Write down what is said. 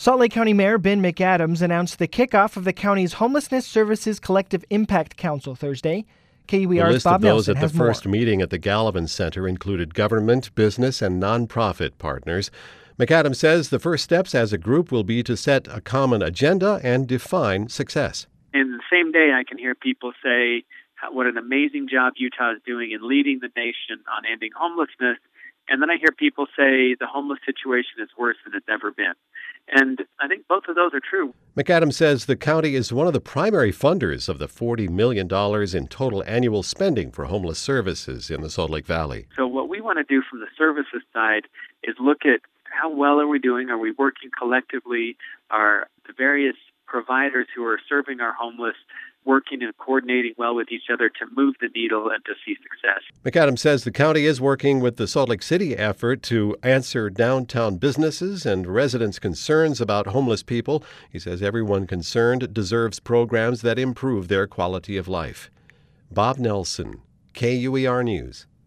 Salt Lake County Mayor Ben McAdams announced the kickoff of the county's Homelessness Services Collective Impact Council Thursday. KUER's Bob Nelson has more. The list of those at the first meeting at the Gallivan Center included government, business, and nonprofit partners. McAdams says the first steps as a group will be to set a common agenda and define success. In the same day, I can hear people say what an amazing job Utah is doing in leading the nation on ending homelessness. And then I hear people say the homeless situation is worse than it's ever been. And I think both of those are true. McAdams says the county is one of the primary funders of the $40 million in total annual spending for homeless services in the Salt Lake Valley. So what we want to do from the services side is look at how well are we doing? Are we working collectively? Are the various providers who are serving our homeless working and coordinating well with each other to move the needle and to see success? McAdams says the county is working with the Salt Lake City effort to answer downtown businesses and residents' concerns about homeless people. He says everyone concerned deserves programs that improve their quality of life. Bob Nelson, KUER News.